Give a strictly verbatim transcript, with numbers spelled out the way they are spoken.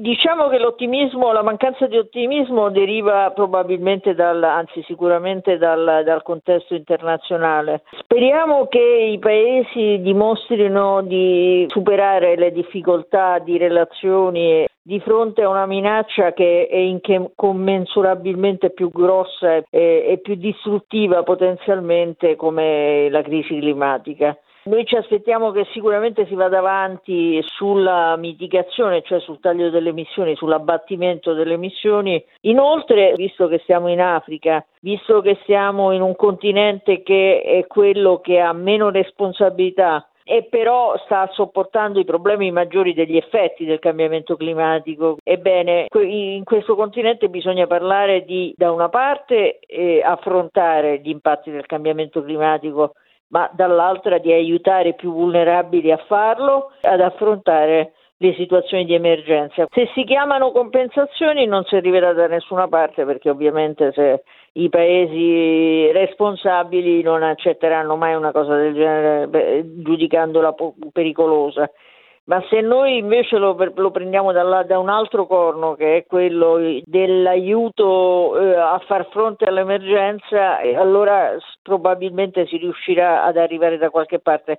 Diciamo che l'ottimismo, la mancanza di ottimismo deriva probabilmente dal, anzi sicuramente dal, dal contesto internazionale. Speriamo che i paesi dimostrino di superare le difficoltà di relazioni di fronte a una minaccia che è incommensurabilmente più grossa e, e più distruttiva potenzialmente come la crisi climatica. Noi ci aspettiamo che sicuramente si vada avanti sulla mitigazione, cioè sul taglio delle emissioni, sull'abbattimento delle emissioni. Inoltre, visto che siamo in Africa, visto che siamo in un continente che è quello che ha meno responsabilità e però sta sopportando i problemi maggiori degli effetti del cambiamento climatico. Ebbene, in questo continente bisogna parlare di, da una parte, eh, affrontare gli impatti del cambiamento climatico, ma dall'altra di aiutare i più vulnerabili a farlo, ad affrontare le situazioni di emergenza. Se si chiamano compensazioni non si arriverà da nessuna parte, perché ovviamente se i paesi responsabili non accetteranno mai una cosa del genere, beh, giudicandola pericolosa. Ma se noi invece lo, lo prendiamo da, da un altro corno, che è quello dell'aiuto eh, a far fronte all'emergenza, eh, allora probabilmente si riuscirà ad arrivare da qualche parte.